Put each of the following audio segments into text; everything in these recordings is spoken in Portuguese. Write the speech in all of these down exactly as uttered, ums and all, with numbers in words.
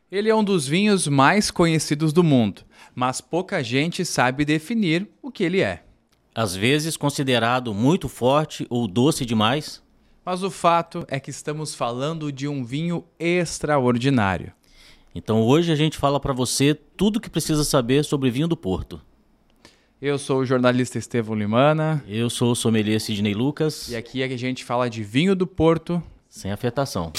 Ele é um dos vinhos mais conhecidos do mundo, mas pouca gente sabe definir o que ele é. Às vezes considerado muito forte ou doce demais. Mas o fato é que estamos falando de um vinho extraordinário. Então hoje a gente fala para você tudo o que precisa saber sobre vinho do Porto. Eu sou o jornalista Estevão Limana. Eu sou o sommelier Sidney Lucas. E aqui é que a gente fala de vinho do Porto sem afetação.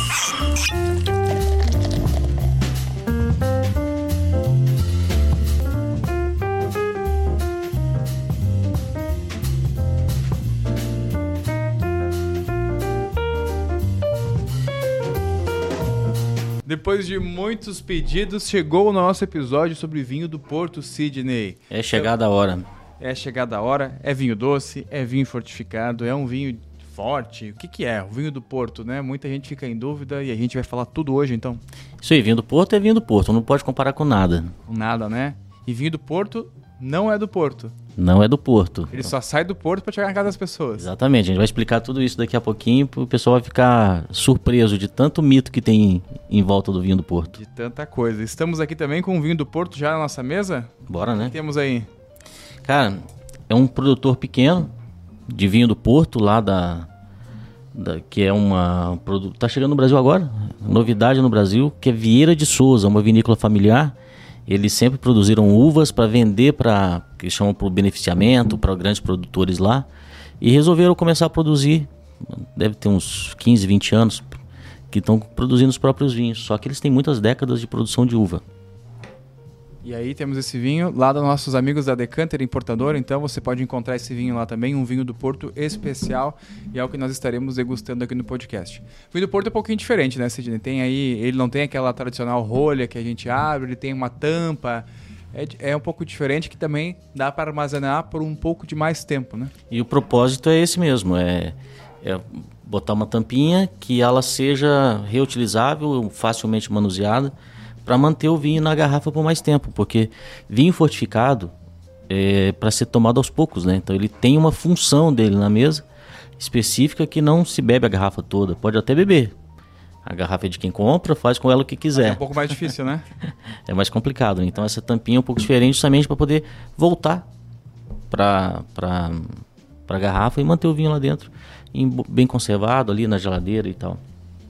Depois de muitos pedidos, chegou o nosso episódio sobre vinho do Porto, Sidney. É chegada a hora. É chegada a hora, é vinho doce, é vinho fortificado, é um vinho forte. O que que é o vinho do Porto, né? Muita gente fica em dúvida e a gente vai falar tudo hoje, então. Isso aí, vinho do Porto é vinho do Porto, não pode comparar com nada. Com nada, né? E vinho do Porto não é do Porto. Não é do Porto. Ele só sai do Porto para chegar na casa das pessoas. Exatamente, a gente vai explicar tudo isso daqui a pouquinho, o pessoal vai ficar surpreso de tanto mito que tem em volta do vinho do Porto. De tanta coisa. Estamos aqui também com o vinho do Porto já na nossa mesa? Bora, né? O que temos aí? Cara, é um produtor pequeno de vinho do Porto, lá da... da que é uma... Produ... Tá chegando no Brasil agora, novidade no Brasil, que é Vieira de Souza, uma vinícola familiar. Eles sempre produziram uvas para vender, para que eles chamam para beneficiamento, para grandes produtores lá. E resolveram começar a produzir, deve ter uns quinze, vinte anos, que estão produzindo os próprios vinhos. Só que eles têm muitas décadas de produção de uva. E aí temos esse vinho lá dos nossos amigos da Decanter Importadora. Então você pode encontrar esse vinho lá também, um vinho do Porto especial. E é o que nós estaremos degustando aqui no podcast. O vinho do Porto é um pouquinho diferente, né, Sidney? Tem aí, ele não tem aquela tradicional rolha que a gente abre, ele tem uma tampa. É, é um pouco diferente, que também dá para armazenar por um pouco de mais tempo, né? E o propósito é esse mesmo, é, é botar uma tampinha que ela seja reutilizável, facilmente manuseada, para manter o vinho na garrafa por mais tempo, porque vinho fortificado é para ser tomado aos poucos, né? Então ele tem uma função dele na mesa específica que não se bebe a garrafa toda, pode até beber. A garrafa é de quem compra, faz com ela o que quiser. É um pouco mais difícil, né? É mais complicado, então essa tampinha é um pouco diferente justamente para poder voltar para para para a garrafa e manter o vinho lá dentro, bem conservado ali na geladeira e tal.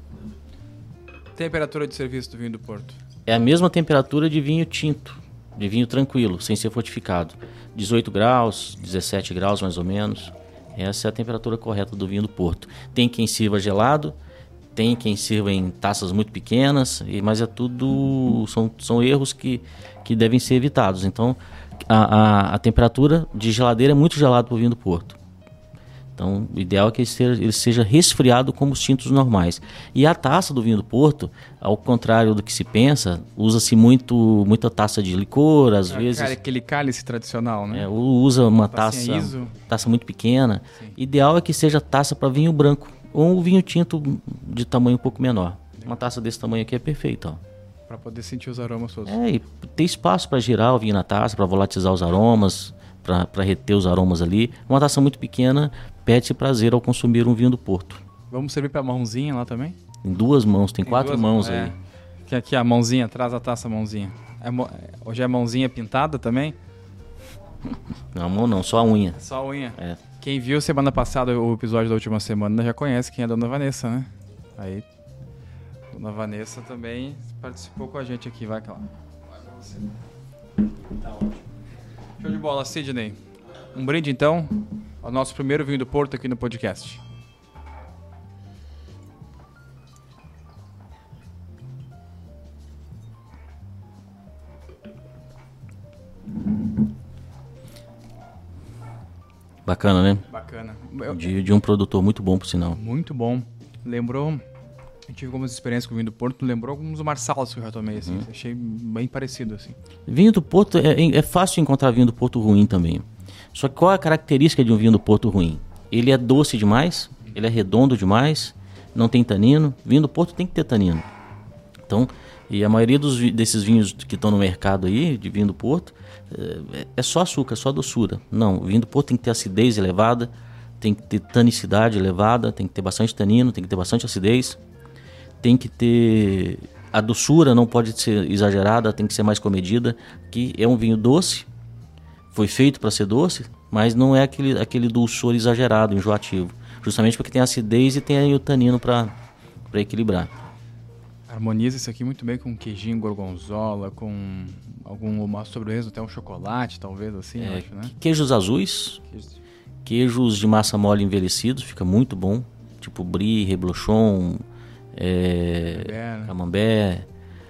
Temperatura de serviço do vinho do Porto? É a mesma temperatura de vinho tinto, de vinho tranquilo, sem ser fortificado. dezoito graus, dezessete graus mais ou menos. Essa é a temperatura correta do vinho do Porto. Tem quem sirva gelado, tem quem sirva em taças muito pequenas, mas é tudo, são, são erros que, que devem ser evitados. Então, a, a, a temperatura de geladeira é muito gelado para o vinho do Porto. Então, o ideal é que ele seja, ele seja resfriado como os tintos normais. E a taça do vinho do Porto, ao contrário do que se pensa, usa-se muito, muita taça de licor, às é, vezes... Cara, aquele cálice tradicional, né? É, usa uma taça, taça muito pequena. Sim. Ideal é que seja taça para vinho branco, ou um vinho tinto de tamanho um pouco menor. Uma taça desse tamanho aqui é perfeita, ó. Para poder sentir os aromas todos. É, e ter espaço para girar o vinho na taça, para volatilizar os aromas, para reter os aromas ali. Uma taça muito pequena pede-se prazer ao consumir um vinho do Porto. Vamos servir para mãozinha lá também? Em duas mãos, tem, tem quatro duas, mãos é. aí. Aqui, aqui a mãozinha, traz a taça, a mãozinha. É, hoje é mãozinha pintada também? Não, a mão não, só a unha. Só a unha. É. Quem viu semana passada o episódio da última semana já conhece quem é a Dona Vanessa, né? Aí, Dona Vanessa também participou com a gente aqui, vai lá. Vai pra você. Tá ótimo. Show de bola, Sidney. Um brinde então ao nosso primeiro vinho do Porto aqui no podcast. Bacana, né? Bacana. De, de um produtor muito bom, por sinal. Muito bom. Lembrou... Eu tive algumas experiências com o vinho do Porto, lembrou alguns marsalas que eu já tomei, assim. Hum. Achei bem parecido, assim. Vinho do Porto, é, é fácil encontrar vinho do Porto ruim também. Só que qual é a característica de um vinho do Porto ruim? Ele é doce demais, ele é redondo demais, não tem tanino. Vinho do Porto tem que ter tanino. Então, e a maioria dos, desses vinhos que estão no mercado aí, de vinho do Porto, é, é só açúcar, só doçura. Não, o vinho do Porto tem que ter acidez elevada, tem que ter tanicidade elevada, tem que ter bastante tanino, tem que ter bastante acidez. Tem que ter a doçura não pode ser exagerada, tem que ser mais comedida, que é um vinho doce, foi feito para ser doce, mas não é aquele, aquele dulçor exagerado, enjoativo. Justamente porque tem acidez e tem aí o tanino para equilibrar. Harmoniza isso aqui muito bem com um queijinho gorgonzola, com alguma sobremesa, até um chocolate, talvez, assim, é, eu acho, né? Queijos azuis, Queijos. queijos de massa mole envelhecidos, fica muito bom. Tipo brie, reblochon, é, Camembert, né? camembert,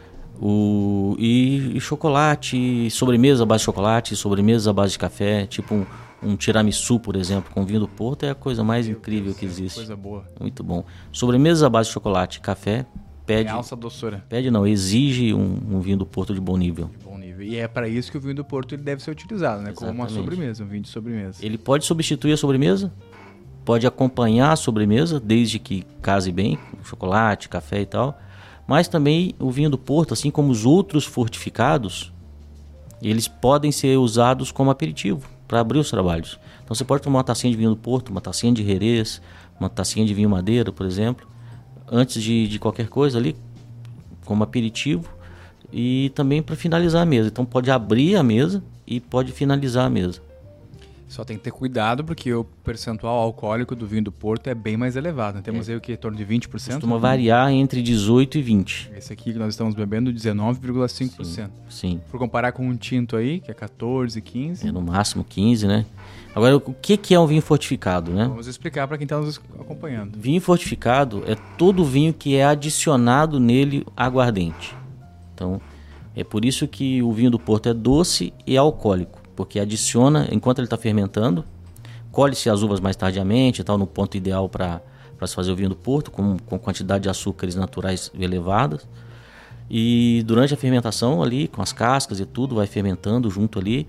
o, e, e chocolate, sobremesa à base de chocolate, sobremesa à base de café, tipo um, um tiramisu, por exemplo, com vinho do Porto, é a coisa mais Meu incrível Deus, que existe. Coisa boa. Muito bom. Sobremesa à base de chocolate, café, pede, Realça a doçura. pede não, exige um, um vinho do Porto de bom nível. De bom nível. E é para isso que o vinho do Porto ele deve ser utilizado, né? Como uma Exatamente. sobremesa, um vinho de sobremesa. Ele pode substituir a sobremesa, pode acompanhar a sobremesa, desde que case bem, com chocolate, café e tal. Mas também o vinho do Porto, assim como os outros fortificados, eles podem ser usados como aperitivo para abrir os trabalhos. Então você pode tomar uma tacinha de vinho do Porto, uma tacinha de Jerez, uma tacinha de vinho Madeira, por exemplo, antes de, de qualquer coisa ali, como aperitivo, e também para finalizar a mesa. Então pode abrir a mesa e pode finalizar a mesa. Só tem que ter cuidado porque o percentual alcoólico do vinho do Porto é bem mais elevado. Né? Temos é. aí o que? Em torno de vinte por cento? Costuma variar entre dezoito e vinte. Esse aqui que nós estamos bebendo, dezenove vírgula cinco por cento. Sim, sim. Por comparar com um tinto aí, que é quatorze, quinze. É no máximo quinze, né? Agora, o que, que é um vinho fortificado, né? Vamos explicar para quem está nos acompanhando. Vinho fortificado é todo vinho que é adicionado nele aguardente. Então, é por isso que o vinho do Porto é doce e alcoólico. Porque adiciona, enquanto ele está fermentando, colhe-se as uvas mais tardiamente, tal, no ponto ideal para se fazer o vinho do Porto, com, com quantidade de açúcares naturais elevadas. E durante a fermentação ali, com as cascas e tudo, vai fermentando junto ali,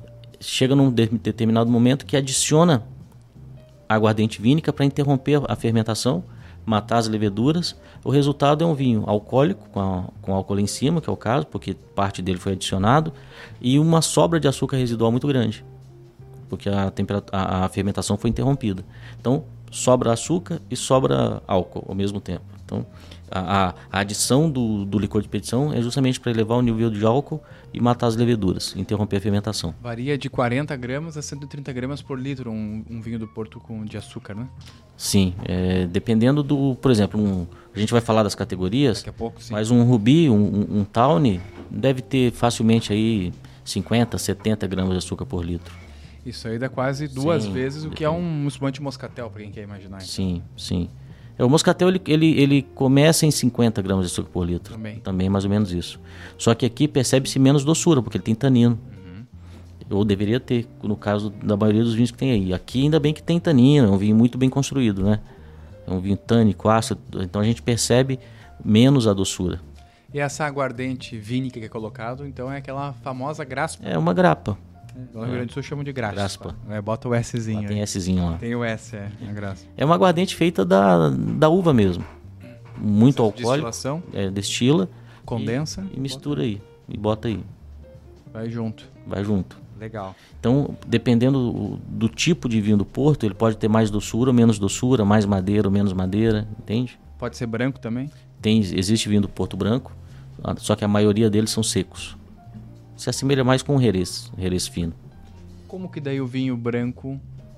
chega num de, determinado momento que adiciona aguardente vínica para interromper a fermentação, matar as leveduras. O resultado é um vinho alcoólico, com, a, com álcool em cima, que é o caso, porque parte dele foi adicionado, e uma sobra de açúcar residual muito grande, porque a, a, a fermentação foi interrompida. Então, sobra açúcar e sobra álcool ao mesmo tempo. Então, a, a, a adição do, do licor de petição é justamente para elevar o nível de álcool e matar as leveduras, interromper a fermentação. Varia de quarenta gramas a cento e trinta gramas por litro um, um vinho do Porto com, de açúcar, né? Sim, é, dependendo do, por exemplo, um, a gente vai falar das categorias, daqui a pouco, sim. Mas um Ruby, um, um, um Tawny, deve ter facilmente aí cinquenta, setenta gramas de açúcar por litro. Isso aí dá quase duas Sim, vezes o depende. que é um espumante moscatel, para quem quer imaginar. Então. Sim, sim. É, o moscatel ele, ele, ele começa em cinquenta gramas de açúcar por litro. Também. Também mais ou menos isso. Só que aqui percebe-se menos doçura, porque ele tem tanino. Uhum. Ou deveria ter, no caso da maioria dos vinhos que tem aí. Aqui ainda bem que tem tanino, é um vinho muito bem construído, né? É um vinho tânico, ácido, então a gente percebe menos a doçura. E essa aguardente vínica que é colocado, então é aquela famosa graspa. É uma grapa. No Rio Grande do Sul chamam de graspa. Graspa. É, bota o Szinho. Lá tem aí. Szinho lá. Tem o S, é, a graspa. É uma aguardente feita da, da uva mesmo. Muito alcoólico. Destilação, É, destila. condensa. E, e mistura aí. E bota aí. Vai junto. Vai junto. Legal. Então, dependendo do, do tipo de vinho do Porto, ele pode ter mais doçura ou menos doçura, mais madeira ou menos madeira, entende? Pode ser branco também? Tem, existe vinho do Porto branco, só que a maioria deles são secos. Se assemelha mais com o Jerez, Jerez fino. Como que daí o vinho branco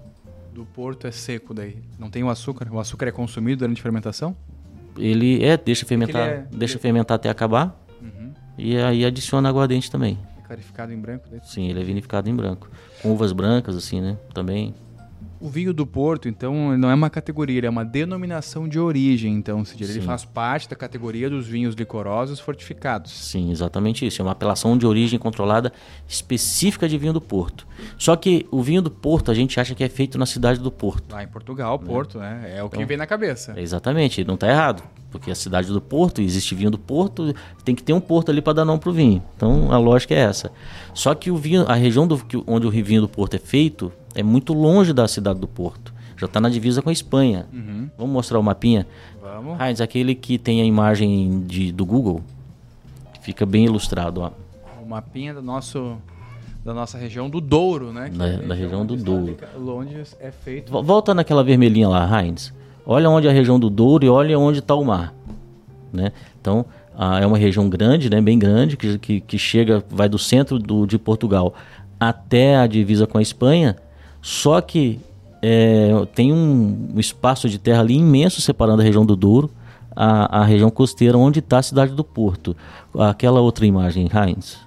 do Porto é seco daí? Não tem o açúcar? O açúcar é consumido durante a fermentação? Ele é, deixa fermentar, é- deixa ele- fermentar até acabar Uhum. e aí adiciona aguardente também. É clarificado em branco daí? Sim, ele é vinificado em branco. Com uvas brancas, assim, né? Também. O vinho do Porto, então, não é uma categoria, ele é uma denominação de origem, então, se diz. Ele Sim. faz parte da categoria dos vinhos licorosos fortificados. Sim, exatamente isso. É uma apelação de origem controlada específica de vinho do Porto. Só que o vinho do Porto a gente acha que é feito na cidade do Porto. Lá em Portugal, Porto, né? É o que Então, vem na cabeça. É exatamente, não está errado. Porque a cidade do Porto, existe vinho do Porto, tem que ter um porto ali para dar nome pro vinho. Então a lógica é essa. Só que o vinho, a região do, que- onde o vinho do Porto é feito é muito longe da cidade do Porto. Já está na divisa com a Espanha. Uhum. Vamos mostrar o mapinha? Vamos. Heinz, aquele que tem a imagem de, do Google, fica bem ilustrado. Ó. O mapinha do nosso, da nossa região do Douro, né? Que Da- é a da região onde do está Douro. fica- Onde é feito. Vo- Volta naquela vermelhinha lá, Heinz. Olha onde é a região do Douro e olha onde está o mar. Né? Então, Ah, é uma região grande, né, bem grande, que, que, que chega, vai do centro do, de Portugal até a divisa com a Espanha, só que é, tem um, um espaço de terra ali imenso separando a região do Douro, a, a região costeira onde está a cidade do Porto. Aquela outra imagem, Heinz.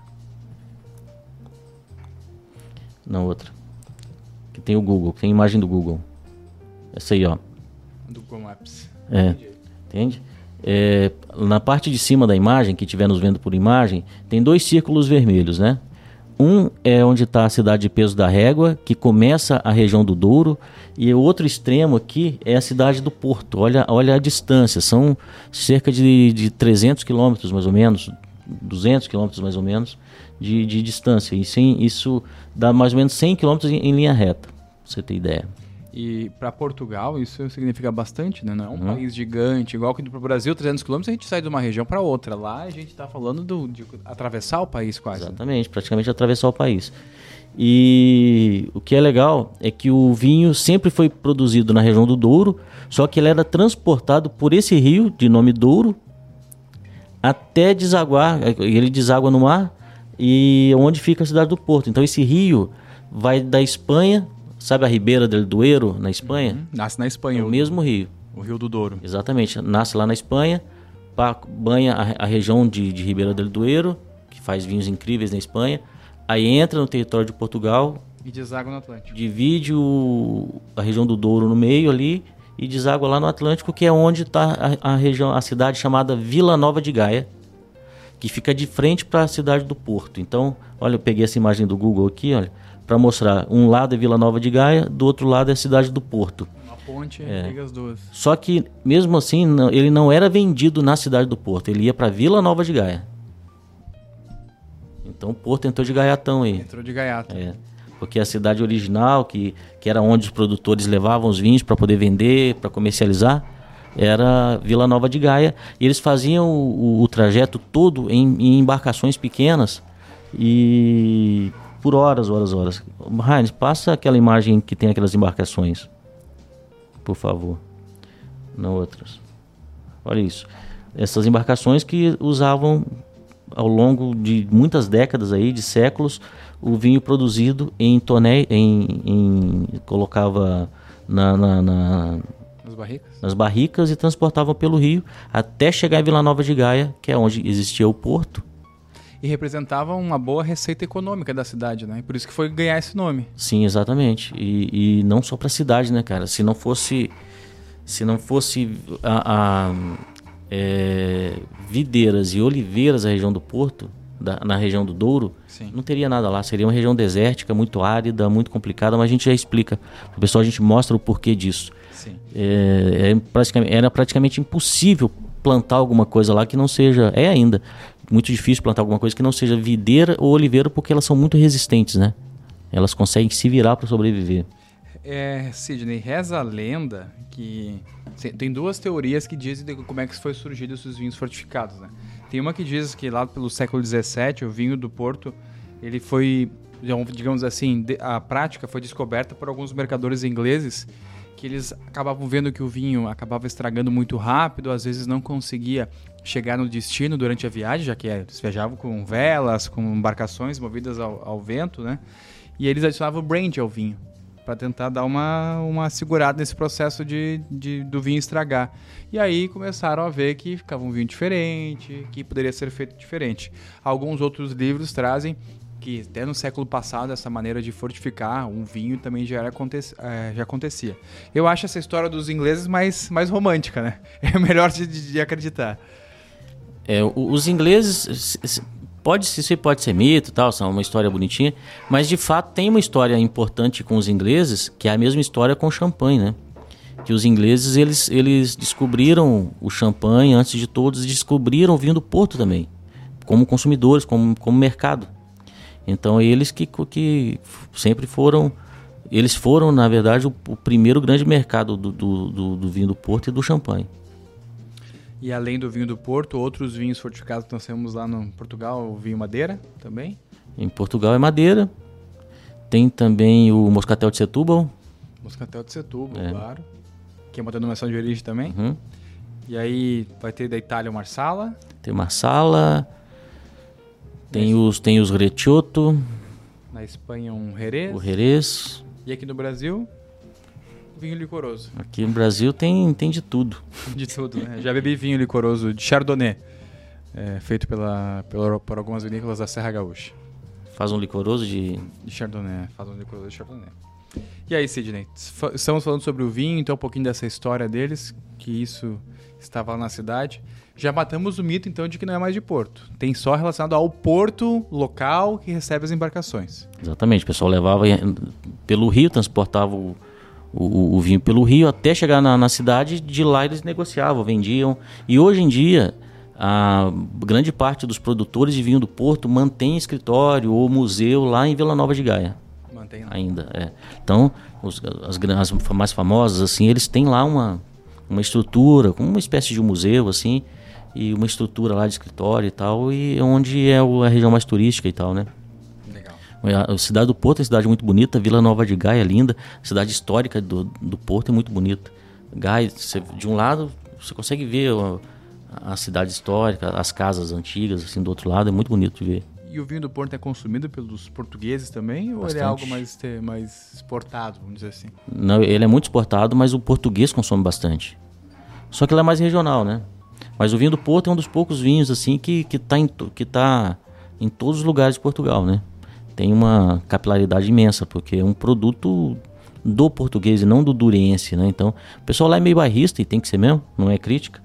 Não, outra. Que tem o Google, tem a imagem do Google. Essa aí, ó. Do Google Maps. É, entende? É, na parte de cima da imagem, que estiver nos vendo por imagem, tem dois círculos vermelhos, né? Um é onde está a cidade de Peso da Régua, que começa a região do Douro, e o outro extremo aqui é a cidade do Porto. Olha, olha a distância, são cerca de, de trezentos quilômetros mais ou menos, duzentos quilômetros mais ou menos de, de distância. E sim, isso dá mais ou menos cem quilômetros em, em linha reta, pra você ter ideia. E para Portugal isso significa bastante, né? Não é um Uhum. país gigante, igual que para o Brasil, trezentos quilômetros, a gente sai de uma região para outra. Lá a gente está falando do, de atravessar o país quase. Exatamente, praticamente atravessar o país. E o que é legal é que o vinho sempre foi produzido na região do Douro, só que ele era transportado por esse rio, de nome Douro, até desaguar, ele deságua no mar, e onde fica a cidade do Porto. Então esse rio vai da Espanha, sabe a Ribeira del Duero, na Espanha? Uhum. Nasce na Espanha. É o mesmo rio. O Rio do Douro. Exatamente, nasce lá na Espanha, pa- banha a, a região de, de Ribeira del Duero, que faz vinhos incríveis na Espanha, aí entra no território de Portugal, E deságua no Atlântico. divide o, a região do Douro no meio ali e deságua lá no Atlântico, que é onde está a, a região, a cidade chamada Vila Nova de Gaia, que fica de frente para a cidade do Porto. Então, olha, eu peguei essa imagem do Google aqui, olha, para mostrar. Um lado é Vila Nova de Gaia, do outro lado é a cidade do Porto. Uma ponte É. liga as duas. Só que, mesmo assim, não- ele não era vendido na cidade do Porto, ele ia para Vila Nova de Gaia. Então o Porto entrou de gaiatão aí. Entrou de gaiata. É, porque a cidade original, que, que era onde os produtores levavam os vinhos para poder vender, para comercializar, era Vila Nova de Gaia. E eles faziam o, o, o trajeto todo em, em embarcações pequenas e por horas, horas, horas. Heinz, passa aquela imagem que tem aquelas embarcações, por favor. Não outras. Olha isso. Essas embarcações que usavam ao longo de muitas décadas aí, de séculos, o vinho produzido em tonéis, em, em colocava na, na, na, As barricas. nas barricas e transportavam pelo rio até chegar em Vila Nova de Gaia, que é onde existia o porto. E representava uma boa receita econômica da cidade, né? Por isso que foi ganhar esse nome. Sim, exatamente. E, e não só para a cidade, né, cara? Se não fosse, se não fosse a, a é, videiras e oliveiras da região do Porto, da, na região do Douro, Sim. não teria nada lá. Seria uma região desértica, muito árida, muito complicada, mas a gente já explica. O pessoal, a gente mostra o porquê disso. Sim. É, é praticamente, era praticamente impossível plantar alguma coisa lá que não seja... É ainda muito difícil plantar alguma coisa que não seja videira ou oliveira, porque elas são muito resistentes, né? Elas conseguem se virar para sobreviver. É, Sidney, reza a lenda que... Tem duas teorias que dizem de como é que foi surgido esses vinhos fortificados, né? Tem uma que diz que lá pelo século dezessete, o vinho do Porto, ele foi, digamos assim, a prática foi descoberta por alguns mercadores ingleses, que eles acabavam vendo que o vinho acabava estragando muito rápido, às vezes não conseguia chegar no destino durante a viagem, já que eles viajavam com velas, com embarcações movidas ao, ao vento, né? E eles adicionavam brandy ao vinho, para tentar dar uma, uma segurada nesse processo de, de, do vinho estragar. E aí começaram a ver que ficava um vinho diferente, que poderia ser feito diferente. Alguns outros livros trazem que até no século passado essa maneira de fortificar um vinho também já, era, é, já acontecia. Eu acho essa história dos ingleses mais, mais romântica, né? É melhor de, de acreditar. É, os ingleses, pode ser, pode ser mito, tal, são uma história bonitinha, mas de fato tem uma história importante com os ingleses, que é a mesma história com o champanhe, né? Que os ingleses, eles, eles descobriram o champanhe antes de todos, descobriram o vinho do Porto também, como consumidores, como, como mercado. Então eles que, que sempre foram, eles foram na verdade o, o primeiro grande mercado do, do, do, do vinho do Porto e do champanhe. E além do vinho do Porto, outros vinhos fortificados que nós temos lá no Portugal, o vinho Madeira também? Em Portugal é Madeira, tem também o Moscatel de Setúbal. Moscatel de Setúbal, É. claro, que é uma denominação de origem também. Uhum. E aí vai ter da Itália o Marsala. Tem Marsala, tem os, tem os Recioto. Na Espanha um Jerez. O Jerez. E aqui no Brasil, vinho licoroso. Aqui no Brasil tem, tem de tudo. De tudo, né? Já bebi vinho licoroso de Chardonnay, é, feito pela, pela, por algumas vinícolas da Serra Gaúcha. Faz um licoroso de... De Chardonnay, faz um licoroso de Chardonnay. E aí, Sidney, estamos falando sobre o vinho, então um pouquinho dessa história deles, que isso estava lá na cidade. Já matamos o mito, então, de que não é mais de porto. Tem só relacionado ao porto local que recebe as embarcações. Exatamente, o pessoal levava pelo rio, transportava o, o, o vinho pelo rio até chegar na, na cidade, de lá eles negociavam, vendiam. E hoje em dia, a grande parte dos produtores de vinho do Porto mantém escritório ou museu lá em Vila Nova de Gaia. Mantém lá. Ainda, é. Então, os, as, as mais famosas, assim, eles têm lá uma, uma estrutura, como uma espécie de um museu, assim, e uma estrutura lá de escritório e tal, e onde é a região mais turística e tal, né? Legal. A cidade do Porto é uma cidade muito bonita, Vila Nova de Gaia é linda, a cidade histórica do, do Porto é muito bonita. Gaia, você, de um lado, você consegue ver a, a cidade histórica, as casas antigas, assim, do outro lado, é muito bonito de ver. E o vinho do Porto é consumido pelos portugueses também? Ou Bastante. ele é algo mais, mais exportado, vamos dizer assim? Não, ele é muito exportado, mas o português consome bastante. Só que ele é mais regional, né? Mas o vinho do Porto é um dos poucos vinhos assim que que está em, que tá em todos os lugares de Portugal, né? Tem uma capilaridade imensa, porque é um produto do português e não do duriense, né? Então, o pessoal lá é meio bairrista e tem que ser mesmo, não é crítica.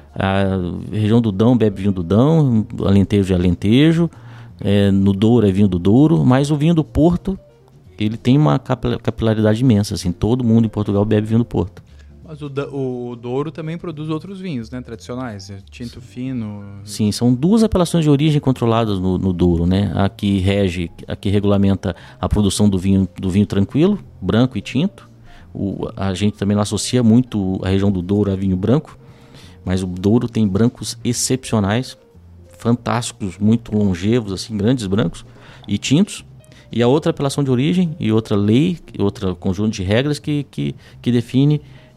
A região do Dão bebe vinho do Dão, Alentejo é Alentejo, é, no Douro é vinho do Douro, mas o vinho do Porto, ele tem uma capilaridade imensa, assim, todo mundo em Portugal bebe vinho do Porto. Mas o, o Douro também produz outros vinhos, né, tradicionais, tinto fino. Sim, são duas apelações de origem controladas no, no Douro, né? A que rege, a que regulamenta a produção do vinho, do vinho tranquilo, branco e tinto. O, a gente também não associa muito a região do Douro a vinho branco, mas o Douro tem brancos excepcionais, fantásticos, muito longevos, assim, grandes brancos e tintos. E a outra apelação de origem e outra lei, outro conjunto de regras que, que, que define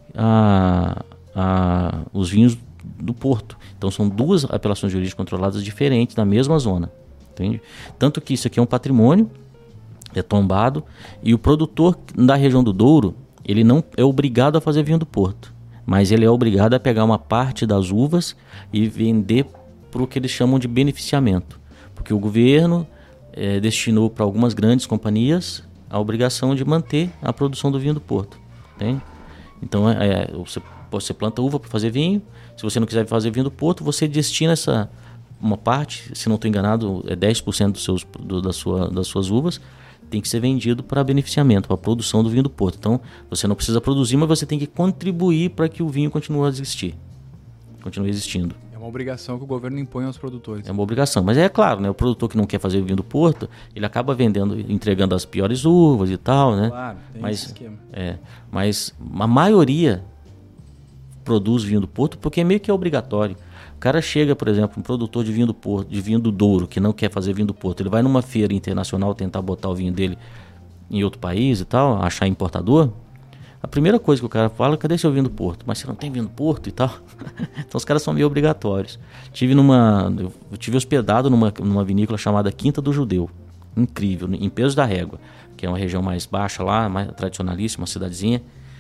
A, a, os vinhos do Porto. Então são duas apelações de origem controladas diferentes na mesma zona, entende? Tanto que isso aqui é um patrimônio, é tombado, e o produtor da região do Douro, ele não é obrigado a fazer vinho do Porto, mas ele é obrigado a pegar uma parte das uvas e vender para o que eles chamam de beneficiamento, porque o governo é, destinou para algumas grandes companhias a obrigação de manter a produção do vinho do Porto, entende? Então, é, você, você planta uva para fazer vinho. Se você não quiser fazer vinho do Porto, você destina essa uma parte, se não estou enganado, é dez por cento dos seus, do, da sua, das suas uvas, tem que ser vendido para beneficiamento, para a produção do vinho do Porto. Então, você não precisa produzir, mas você tem que contribuir para que o vinho continue a existir, continue existindo. É uma obrigação que o governo impõe aos produtores. É uma obrigação, mas é claro, né? O produtor que não quer fazer o vinho do Porto, ele acaba vendendo, entregando as piores uvas e tal, né? Claro, tem mas, esse esquema. É, mas a maioria produz vinho do Porto porque é meio que é obrigatório. O cara chega, por exemplo, um produtor de vinho do Porto, de vinho do Douro, que não quer fazer vinho do Porto, ele vai numa feira internacional tentar botar o vinho dele em outro país e tal, achar importador. A primeira coisa que o cara fala, cadê seu vinho do Porto? Mas você não tem vinho do Porto e tal? Então os caras são meio obrigatórios. Tive numa, eu tive hospedado numa, numa vinícola chamada Quinta do Judeu. Incrível, em Peso da Régua, que é uma região mais baixa lá, mais tradicionalíssima, uma cidadezinha.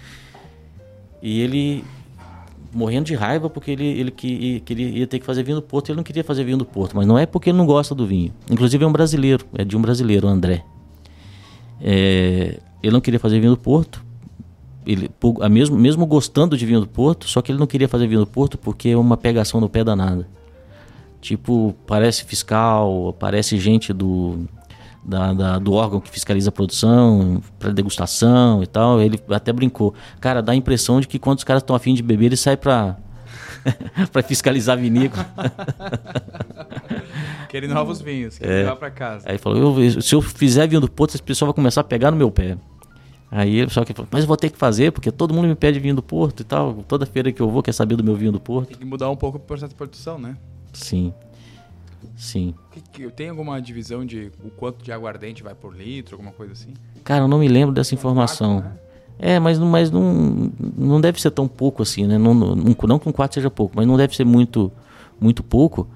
E ele, morrendo de raiva, porque ele, ele, que, que ele ia ter que fazer vinho do Porto, ele não queria fazer vinho do Porto, mas não é porque ele não gosta do vinho. Inclusive é um brasileiro, é de um brasileiro, o André. É, ele não queria fazer vinho do Porto, ele, a mesmo, mesmo gostando de vinho do Porto, só que ele não queria fazer vinho do Porto porque é uma pegação no pé danada. Tipo, parece fiscal, parece gente do, da, da, do órgão que fiscaliza a produção, para degustação e tal. Ele até brincou. Cara, dá a impressão de que quando os caras estão a fim de beber, eles saem para para fiscalizar a vinícola. Querem novos vinhos, querem é. levar para casa. Aí falou, eu, se eu fizer vinho do Porto, esse pessoal vai começar a pegar no meu pé. Aí ele só que falou, mas eu vou ter que fazer, porque todo mundo me pede vinho do Porto e tal. Toda feira que eu vou quer saber do meu vinho do Porto. Tem que mudar um pouco o processo de produção, né? Sim, sim. Tem alguma divisão de o quanto de aguardente vai por litro, alguma coisa assim? Cara, eu não me lembro dessa informação. Um quarto, né? É, mas, mas não, não deve ser tão pouco assim, né? Não, não, não que um quarto seja pouco, mas não deve ser muito, muito pouco,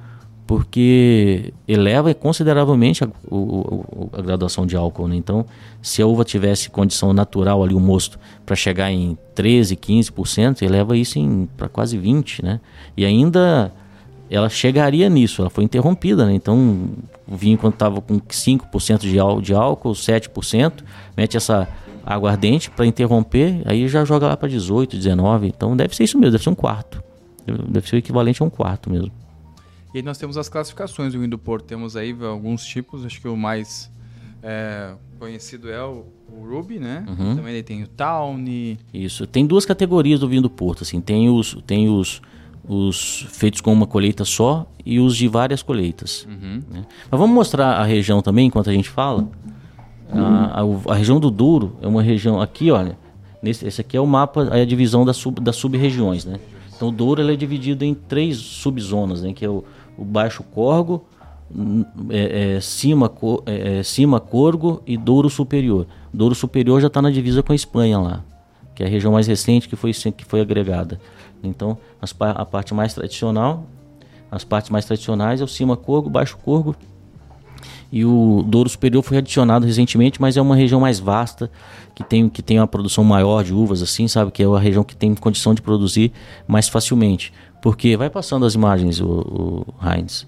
porque eleva consideravelmente a, o, a graduação de álcool, né? Então, se a uva tivesse condição natural ali, o mosto, para chegar em treze, quinze por cento, eleva isso para quase vinte por cento, né? E ainda ela chegaria nisso, ela foi interrompida, né? Então, o vinho quando estava com cinco por cento de, ál- de álcool, sete por cento, mete essa aguardente para interromper, aí já joga lá para dezoito, dezenove, então deve ser isso mesmo, deve ser um quarto. Deve ser o equivalente a um quarto mesmo. E aí nós temos as classificações do vinho do Porto. Temos aí alguns tipos, acho que o mais é, conhecido é o, o Ruby, né? Uhum. Também ele tem o Tawny. Isso. Tem duas categorias do vinho do Porto, assim. Tem os, tem os, os feitos com uma colheita só e os de várias colheitas. Uhum. Né? Mas vamos mostrar a região também, enquanto a gente fala. A, a, a região do Douro é uma região... Aqui, olha, nesse, esse aqui é o mapa, é a divisão das sub, das sub-regiões, né? Então o Douro ele é dividido em três subzonas, né? Que é o, o Baixo Corgo, é, é, cima, é, cima Corgo e Douro Superior. Douro Superior já está na divisa com a Espanha lá, que é a região mais recente que foi, que foi agregada. Então as, a parte mais tradicional, as partes mais tradicionais é o Cima Corgo, Baixo Corgo, e o Douro Superior foi adicionado recentemente, mas é uma região mais vasta, que tem, que tem uma produção maior de uvas, assim, sabe? Que é uma região que tem condição de produzir mais facilmente. Porque, vai passando as imagens, o, o Heinz.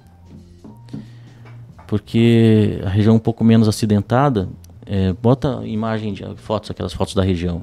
Porque a região um pouco menos acidentada, é, bota imagem de fotos, aquelas fotos da região.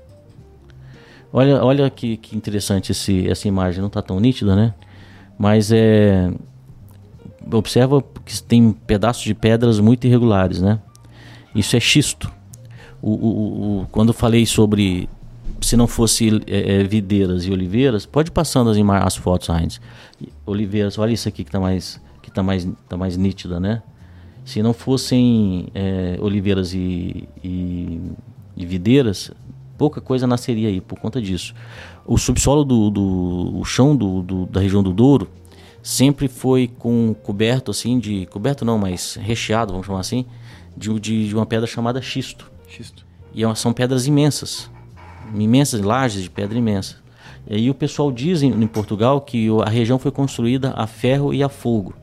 Olha, olha que, que interessante esse, essa imagem, não está tão nítida, né? Mas é... observa que tem pedaços de pedras muito irregulares, né? Isso é xisto. O, o, o, quando eu falei sobre se não fosse é, é, videiras e oliveiras, pode ir passando as, as fotos, Heinz. Oliveiras, olha isso aqui que está mais, que tá mais, tá mais nítida, né? Se não fossem é, oliveiras e, e, e videiras, pouca coisa nasceria aí por conta disso. O subsolo do, do o chão do, do, da região do Douro sempre foi com coberto assim de coberto não, mas recheado, vamos chamar assim, de, de, de uma pedra chamada xisto. Xisto. E é são pedras imensas, imensas lajes de pedra imensa. E aí o pessoal diz em, em Portugal que a região foi construída a ferro e a fogo.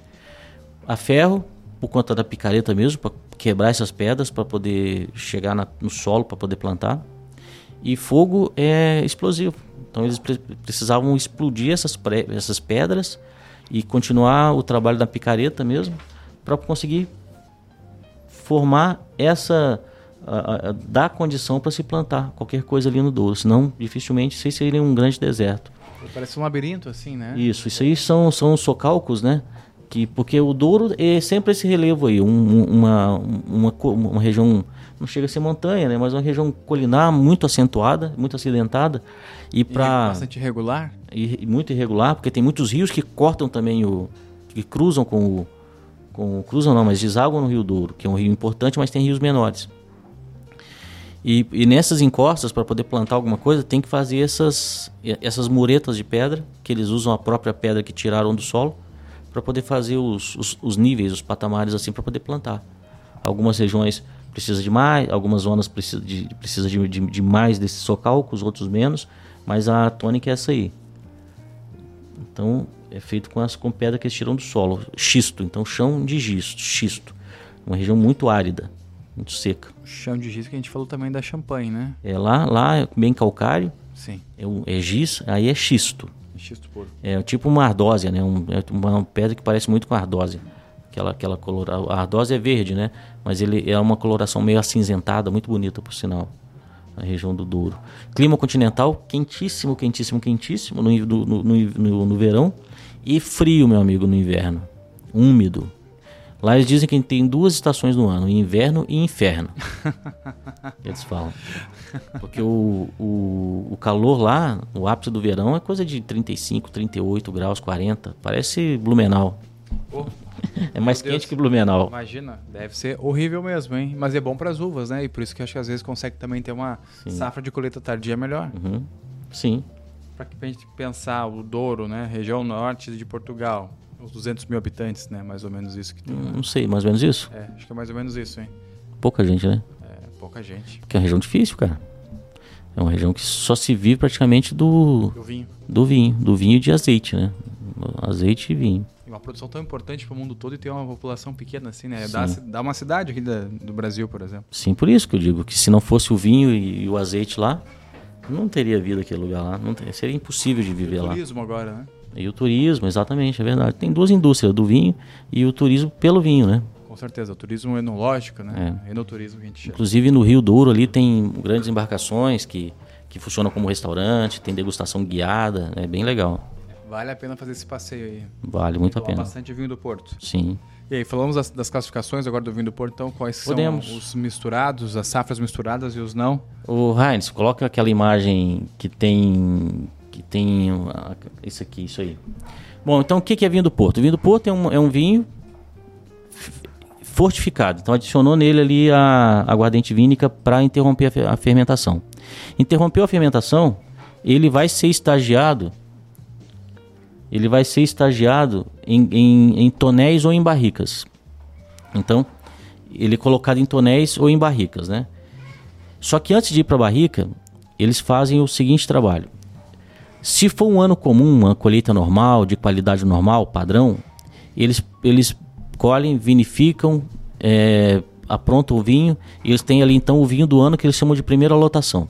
A ferro por conta da picareta mesmo, para quebrar essas pedras para poder chegar na, no solo para poder plantar. E fogo é explosivo. Então eles pre- precisavam explodir essas, pre- essas pedras e continuar o trabalho da picareta mesmo para conseguir formar essa, a, a, dar condição para se plantar qualquer coisa ali no Douro, senão dificilmente isso seria um grande deserto. Parece um labirinto assim, né? Isso, isso aí são, são socalcos, né? Que, porque o Douro é sempre esse relevo aí, um, uma, uma, uma região, não chega a ser montanha, né? Mas uma região colinar muito acentuada, muito acidentada. E, pra, e bastante irregular? E, e muito irregular, porque tem muitos rios que cortam também, o, que cruzam com o... Com, cruzam não, mas desaguam no Rio Douro, que é um rio importante, mas tem rios menores. E, e nessas encostas, para poder plantar alguma coisa, tem que fazer essas, essas muretas de pedra, que eles usam a própria pedra que tiraram do solo, para poder fazer os, os, os níveis, os patamares assim, para poder plantar. Algumas regiões precisam de mais, algumas zonas precisam de, precisa de, de, de mais desses socalcos, outros menos, mas a tônica é essa aí. Então é feito com, as, com pedra que eles tiram do solo, xisto, então chão de gisto, xisto, uma região muito árida, muito seca. O chão de giz que a gente falou também da Champagne, né? É lá, lá é bem calcário, sim. É, um, é giz, aí é xisto. Xisto puro. É tipo uma ardósia, né? Um, é uma pedra que parece muito com a ardósia. Aquela, aquela color... A ardósia é verde, né? Mas ele é uma coloração meio acinzentada, muito bonita, por sinal. A região do Douro. Clima continental, quentíssimo, quentíssimo, quentíssimo no, no, no, no, no verão. E frio, meu amigo, no inverno. Úmido. Lá eles dizem que tem duas estações no ano, inverno e inferno. Eles falam. Porque o, o, o calor lá, o ápice do verão, é coisa de trinta e cinco, trinta e oito graus, quarenta. Parece Blumenau. Oh, é mais quente Deus. Que Blumenau. Imagina, deve ser horrível mesmo, hein? Mas é bom para as uvas, né? E por isso que eu acho que às vezes consegue também ter uma Sim. safra de colheita tardia melhor. Uhum. Sim. Para a gente pensar o Douro, né? Região norte de Portugal. Os duzentos mil habitantes, né? Mais ou menos isso que tem. Não sei, mais ou menos isso? É, acho que é mais ou menos isso, hein? Pouca gente, né? É, pouca gente. Porque é uma região difícil, cara. É uma região que só se vive praticamente do... Do vinho. Do vinho. Do vinho e de azeite, né? azeite e vinho. E uma produção tão importante para o mundo todo e ter uma população pequena assim, né? Dá, dá uma cidade aqui da, do Brasil, por exemplo. Sim, por isso que eu digo que se não fosse o vinho e, e o azeite lá, não teria vida aquele lugar lá. Não ter, seria impossível de viver lá. E o turismo lá. Agora, né? E o turismo, exatamente, é verdade. Tem duas indústrias, do vinho e o turismo pelo vinho, né? Com certeza, o turismo enológico, né? É. Enoturismo que a gente chama. Inclusive no Rio Douro ali tem grandes embarcações que, que funcionam como restaurante, tem degustação guiada, é bem legal. Vale a pena fazer esse passeio aí. Vale muito a pena. Bastante vinho do Porto. Sim. E aí, falamos das, das classificações agora do vinho do Porto, então quais Podemos. são os misturados, as safras misturadas e os não? O Heinz, coloca aquela imagem que tem, que tem uh, isso aqui, isso aí. Bom, então o que é vinho do Porto? O vinho do Porto é um, é um vinho fortificado. Então adicionou nele ali a aguardente vínica para interromper a, a fermentação. Interrompeu a fermentação, ele vai ser estagiado ele vai ser estagiado em, em, em tonéis ou em barricas. Então, ele é colocado em tonéis ou em barricas, né? Só que antes de ir para a barrica, eles fazem o seguinte trabalho. Se for um ano comum, uma colheita normal, de qualidade normal, padrão, eles, eles colhem, vinificam, é, aprontam o vinho, e eles têm ali então o vinho do ano que eles chamam de primeira lotação.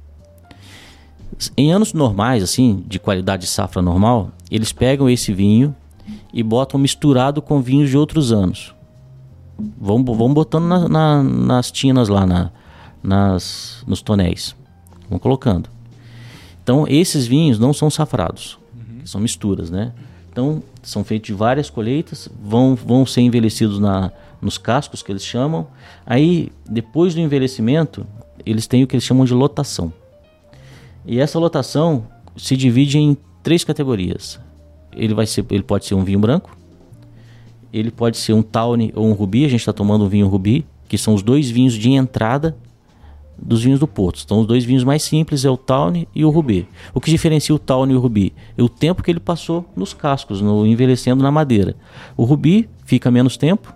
Em anos normais, assim, de qualidade de safra normal, eles pegam esse vinho e botam misturado com vinhos de outros anos. Vão, vão botando na, na, nas tinas lá, na, nas, nos tonéis. Vão colocando. Então, esses vinhos não são safrados. Uhum. São misturas, né? Então, são feitos de várias colheitas, vão, vão ser envelhecidos na, nos cascos, que eles chamam. Aí, depois do envelhecimento, eles têm o que eles chamam de lotação. E essa lotação se divide em três categorias. Ele, vai ser, ele pode ser um vinho branco, ele pode ser um tawny ou um rubi. A gente está tomando um vinho rubi, que são os dois vinhos de entrada dos vinhos do Porto. Então, os dois vinhos mais simples é o tawny e o rubi. O que diferencia o tawny e o rubi é o tempo que ele passou nos cascos, no, envelhecendo na madeira. O rubi fica menos tempo,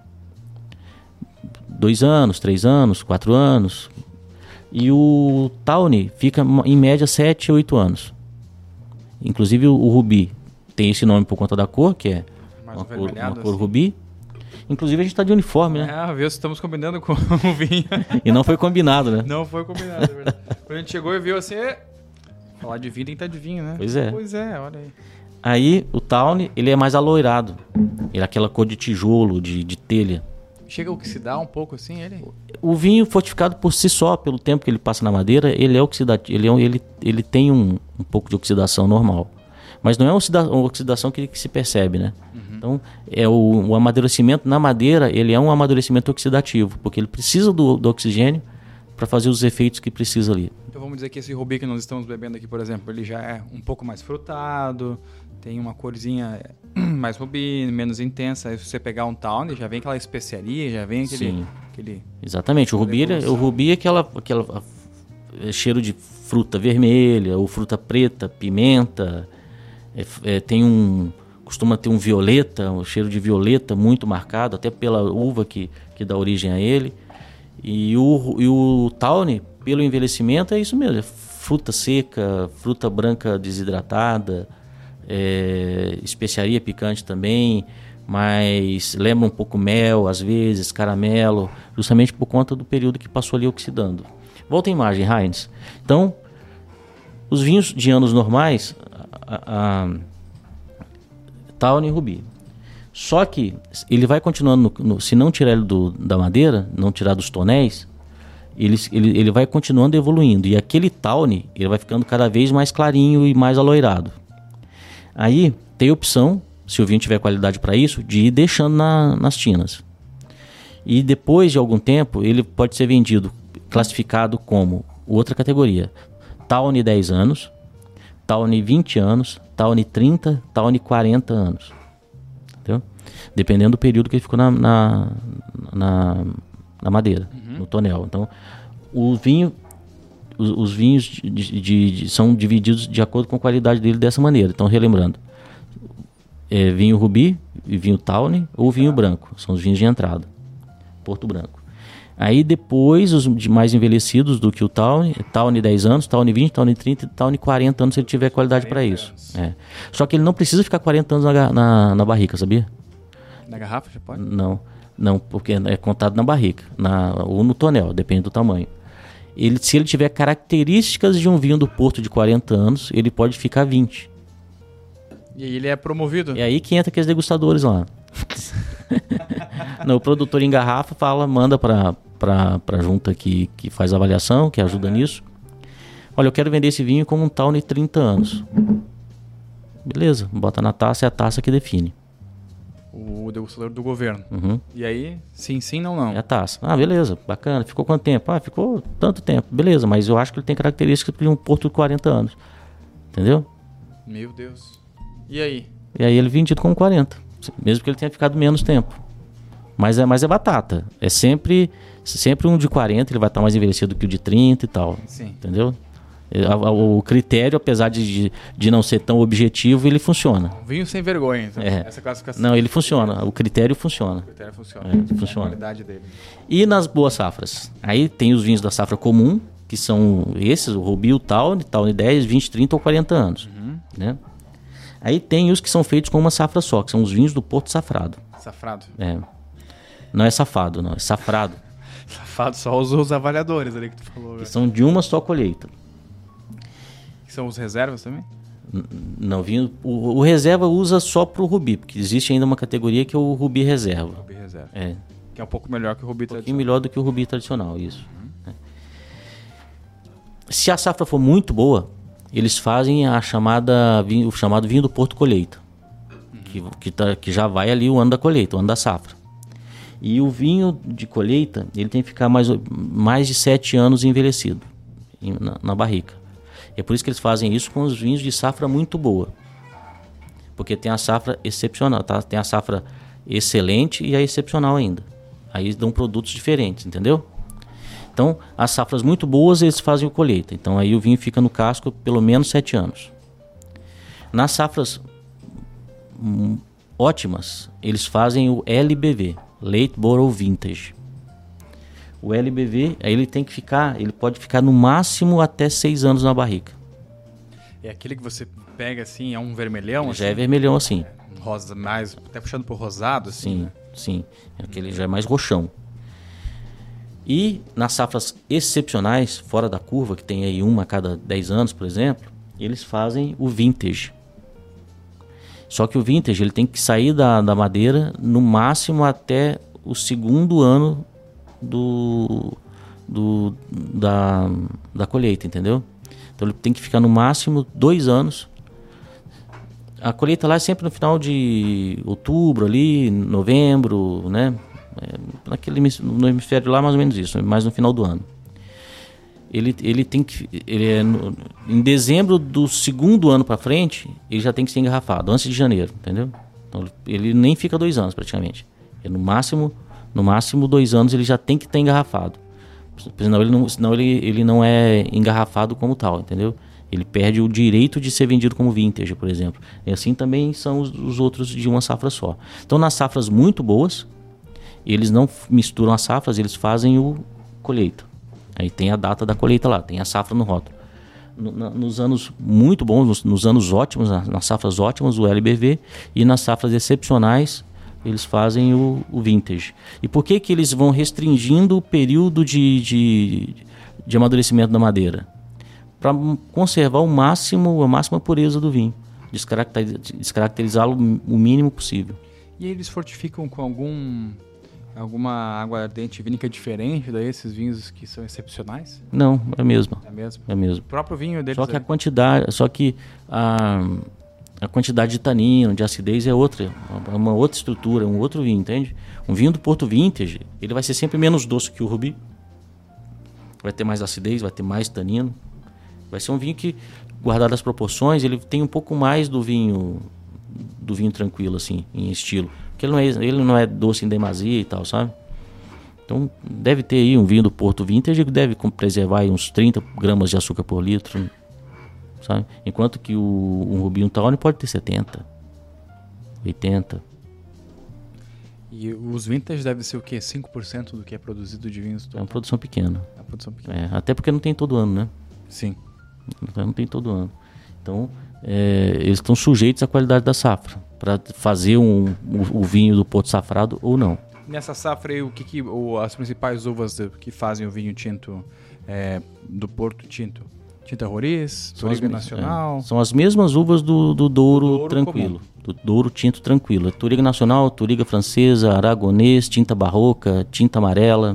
dois anos, três anos, quatro anos. E o tawny fica em média sete a oito anos. Inclusive o, o rubi tem esse nome por conta da cor, que é mais uma, cor, uma cor assim. Rubi. Inclusive a gente está de uniforme, né? É, viu? Estamos combinando com o vinho. E não foi combinado, né? Não foi combinado, é verdade. Quando a gente chegou e viu assim, falar de vinho tem que estar de vinho, né? Pois é. Pois é, olha aí. Aí o tawny, ele é mais aloirado. Ele é aquela cor de tijolo, de, de telha. Chega a oxidar um pouco assim, ele? O vinho fortificado por si só, pelo tempo que ele passa na madeira, ele é oxidativo, ele, é, ele, ele tem um, um pouco de oxidação normal. Mas não é uma, oxida, uma oxidação que, que se percebe, né? Uhum. Então, é o, o amadurecimento na madeira, ele é um amadurecimento oxidativo, porque ele precisa do, do oxigênio para fazer os efeitos que precisa ali. Então vamos dizer que esse rubi que nós estamos bebendo aqui, por exemplo, ele já é um pouco mais frutado, tem uma corzinha mais rubi, menos intensa. Aí se você pegar um tawny, já vem aquela especiaria, já vem aquele... Sim. aquele Exatamente, o rubi, é, o rubi é aquela, aquela é cheiro de fruta vermelha, ou fruta preta, pimenta, é, é, tem um... costuma ter um violeta, um cheiro de violeta muito marcado, até pela uva que, que dá origem a ele. E o, e o tawny, pelo envelhecimento, é isso mesmo, é fruta seca, fruta branca desidratada, é, especiaria picante também, mas lembra um pouco mel, às vezes, caramelo, justamente por conta do período que passou ali oxidando. Volta a imagem, Heinz. Então, os vinhos de anos normais, a, a tawny e rubi. Só que ele vai continuando, no, no, se não tirar ele do, da madeira, não tirar dos tonéis, ele, ele, ele vai continuando evoluindo. E aquele tawny, ele vai ficando cada vez mais clarinho e mais aloirado. Aí tem a opção, se o vinho tiver qualidade para isso, de ir deixando na, nas tinas. E depois de algum tempo, ele pode ser vendido, classificado como outra categoria. Tawny dez anos, tawny vinte anos, tawny trinta, tawny quarenta anos. Entendeu? Dependendo do período que ele ficou na, na, na, na madeira, uhum. no tonel. Então, o vinho, os, os vinhos de, de, de, são divididos de acordo com a qualidade dele dessa maneira. Então, relembrando, é vinho rubi, vinho tawny ou vinho branco. São os vinhos de entrada. Porto Branco. Aí depois, os de mais envelhecidos do que o Tawny, Tawny dez anos, Tawny vinte, Tawny trinta e Tawny quarenta anos se ele tiver qualidade para isso. É. Só que ele não precisa ficar quarenta anos na, na, na barrica, sabia? Na garrafa já pode? Não, não, porque é contado na barrica, na, ou no tonel, depende do tamanho. Ele, se ele tiver características de um vinho do Porto de quarenta anos, ele pode ficar vinte. E aí ele é promovido? É aí que entra aqueles degustadores lá. Não, o produtor em garrafa fala, manda para a junta que, que faz a avaliação, que ajuda uhum. nisso. Olha, eu quero vender esse vinho como um Tawny trinta anos. Beleza, bota na taça, é a taça que define. O degustador do governo. Uhum. E aí, sim, sim, não, não. É a taça. Ah, beleza, bacana. Ficou quanto tempo? Ah, ficou tanto tempo. Beleza, mas eu acho que ele tem características de um Porto de quarenta anos. Entendeu? Meu Deus. E aí? E aí ele é vendido com quarenta. Mesmo que ele tenha ficado menos tempo. Mas é, mas é batata. É sempre, sempre um de quarenta, ele vai estar mais envelhecido que o de trinta e tal. Sim. Entendeu? O critério, apesar de, de não ser tão objetivo, ele funciona. Um vinho sem vergonha, então, é. essa classificação. Não, ele funciona. O critério funciona. O critério funciona. É, funciona. A qualidade dele. E nas boas safras? Aí tem os vinhos da safra comum, que são esses, o Rubi, o Tawny, Tawny dez, vinte, trinta ou quarenta anos. Uhum. Né? Aí tem os que são feitos com uma safra só, que são os vinhos do Porto Safrado. Safrado? É. Não é safado, não. É safrado. Safado só os, os avaliadores ali que tu falou. Que são de uma só colheita. Que são os reservas também? N- não, vinho... O, o reserva usa só pro Rubi, porque existe ainda uma categoria que é o Rubi Reserva. Rubi Reserva. É. Que é um pouco melhor que o Rubi um tradicional. melhor do que o Rubi tradicional, isso. Uhum. É. Se a safra for muito boa, eles fazem a chamada, o chamado vinho do Porto Colheita, uhum. que, que, tá, que já vai ali o ano da colheita, o ano da safra. E o vinho de colheita, ele tem que ficar mais, mais de sete anos envelhecido na, na barrica. É por isso que eles fazem isso com os vinhos de safra muito boa. Porque tem a safra excepcional, tá? Tem a safra excelente e a excepcional ainda. Aí dão produtos diferentes, entendeu? Então, as safras muito boas, eles fazem o colheita. Então, aí o vinho fica no casco pelo menos sete anos. Nas safras hum, ótimas, eles fazem o L B V, Late Bottle Vintage. O L B V, aí ele tem que ficar, ele pode ficar no máximo até seis anos na barrica. É aquele que você pega assim, é um vermelhão? Assim? Já é vermelhão assim. Rosa, mais, até puxando pro rosado assim? Sim, né? sim. Aquele já é mais roxão. E nas safras excepcionais, fora da curva, que tem aí uma a cada dez anos, por exemplo, eles fazem o vintage. Só que o vintage ele tem que sair da, da madeira no máximo até o segundo ano do, do, da, da colheita, entendeu? Então ele tem que ficar no máximo dois anos. A colheita lá é sempre no final de outubro, ali, novembro, né? É, naquele, no hemisfério lá, mais ou menos isso, mais no final do ano. Ele, ele tem que. Ele é no, em dezembro do segundo ano para frente, ele já tem que ser engarrafado, antes de janeiro, entendeu? Então, ele nem fica dois anos praticamente. Ele, no máximo, no máximo dois anos ele já tem que estar engarrafado. Senão ele não, senão ele, ele não é engarrafado como tal, entendeu? Ele perde o direito de ser vendido como vintage, por exemplo. E assim também são os, os outros de uma safra só. Então, nas safras muito boas, eles não misturam as safras, eles fazem o colheita. Aí tem a data da colheita lá, tem a safra no rótulo. No, na, nos anos muito bons, nos, nos anos ótimos, nas, nas safras ótimas, o L B V, e nas safras excepcionais, eles fazem o, o vintage. E por que que eles vão restringindo o período de, de, de amadurecimento da madeira? Para conservar o máximo, a máxima pureza do vinho, descaracteriz, descaracterizá-lo o mínimo possível. E eles fortificam com algum... alguma água ardente vínica diferente desses vinhos que são excepcionais? Não, é mesmo. É mesmo? É mesmo. O próprio vinho deles. Só que é... a quantidade, só que a, a quantidade de tanino, de acidez é outra, é uma outra estrutura, é um outro vinho, entende? Um vinho do Porto Vintage, ele vai ser sempre menos doce que o Rubi. Vai ter mais acidez, vai ter mais tanino. Vai ser um vinho que, guardado as proporções, ele tem um pouco mais do vinho do vinho tranquilo assim, em estilo. Porque ele não é, ele não é doce em demasia e tal, sabe? Então deve ter aí um vinho do Porto Vintage que deve preservar aí uns trinta gramas de açúcar por litro, sabe? Enquanto que o um Rubi, um Tawny pode ter setenta, oitenta. E os vintage devem ser o quê? cinco por cento do que é produzido de vinhos? É uma produção pequena. É uma produção pequena. É, até porque não tem todo ano, né? Sim. Não, não tem todo ano. Então, é, eles estão sujeitos à qualidade da safra, para fazer um, o, o vinho do Porto Safrado ou não. Nessa safra aí, o que, que o, as principais uvas de, que fazem o vinho tinto é, do Porto Tinto? Tinta Roriz, Touriga Nacional? É, são as mesmas uvas do, do Douro, do Douro Tranquilo. Comum. Do Douro Tinto Tranquilo. É Touriga Nacional, Touriga Francesa, Aragonês, Tinta Barroca, Tinta Amarela.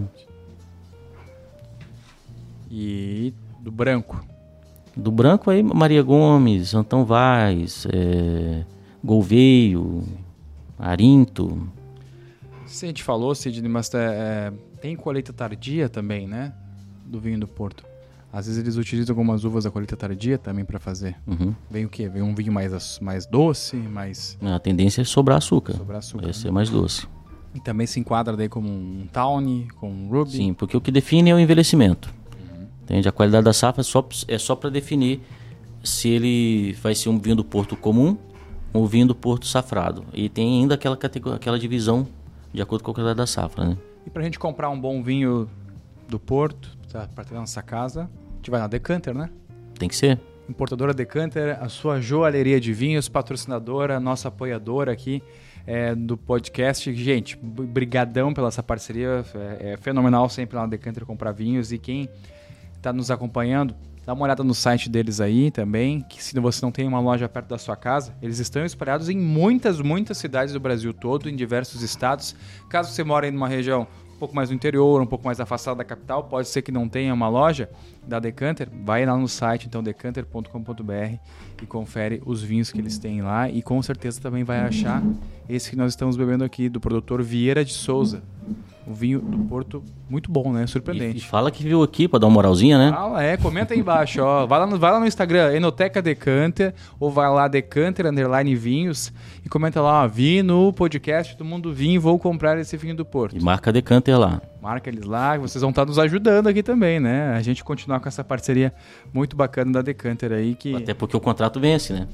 E do branco? Do branco aí, Maria Gomes, Antão Vaz, é, Gouveio, Arinto. Se a gente falou, Sidney, mas é, tem colheita tardia também, né? Do vinho do Porto. Às vezes eles utilizam algumas uvas da colheita tardia também para fazer. Uhum. Vem o quê? Vem um vinho mais, mais doce, mais... A tendência é sobrar açúcar. Sobrar açúcar. Vai né? ser mais doce. E também se enquadra daí como um Tawny, como um Ruby. Sim, porque o que define é o envelhecimento. Uhum. Entende? A qualidade da safra é só, é só para definir se ele vai ser um vinho do Porto comum ou vinho do Porto safrado. E tem ainda aquela, categoria, aquela divisão de acordo com a qualidade da safra, né? E pra gente comprar um bom vinho do Porto, tá, para ter na nossa casa, a gente vai na Decanter, né? Tem que ser. Importadora Decanter, a sua joalheria de vinhos, patrocinadora, nossa apoiadora aqui é, do podcast. Gente, brigadão pela essa parceria, é, é fenomenal sempre lá na Decanter comprar vinhos. E quem está nos acompanhando, dá uma olhada no site deles aí também, que se você não tem uma loja perto da sua casa, eles estão espalhados em muitas, muitas cidades do Brasil todo, em diversos estados. Caso você mora em uma região um pouco mais no interior, um pouco mais afastado da capital, pode ser que não tenha uma loja da Decanter, vai lá no site, então, decanter ponto com ponto b r e confere os vinhos que eles têm lá e com certeza também vai achar esse que nós estamos bebendo aqui, do produtor Vieira de Souza. Um vinho do Porto muito bom, né? Surpreendente. E, e fala que viu aqui pra dar uma moralzinha, né? Fala, é, comenta aí embaixo, ó. Vai lá no, vai lá no Instagram, Enoteca Decanter, ou vai lá, Decanter, underline vinhos, e comenta lá, ó, vi no podcast do Mundo Vinho, vou comprar esse vinho do Porto. E marca Decanter lá. Marca eles lá, vocês vão estar nos ajudando aqui também, né? A gente continuar com essa parceria muito bacana da Decanter aí, que... Até porque o contrato vence, né?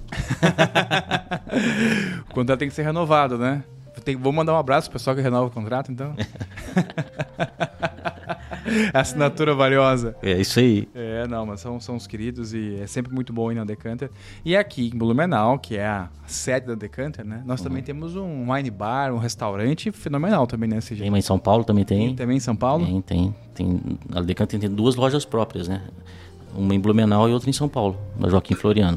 O contrato tem que ser renovado, né? Tem, vou mandar um abraço pro pessoal que renova o contrato, então. Assinatura valiosa. É isso aí. É, não, mas são, são os queridos e é sempre muito bom ir na Decanter. E aqui em Blumenau, que é a sede da Decanter, né? Nós uhum. também temos um wine bar, um restaurante fenomenal também, né? Tem, mas em São Paulo também tem. Tem também em São Paulo? Tem, tem. tem a Decanter tem duas lojas próprias, né? Uma em Blumenau e outra em São Paulo, na Joaquim Floriano.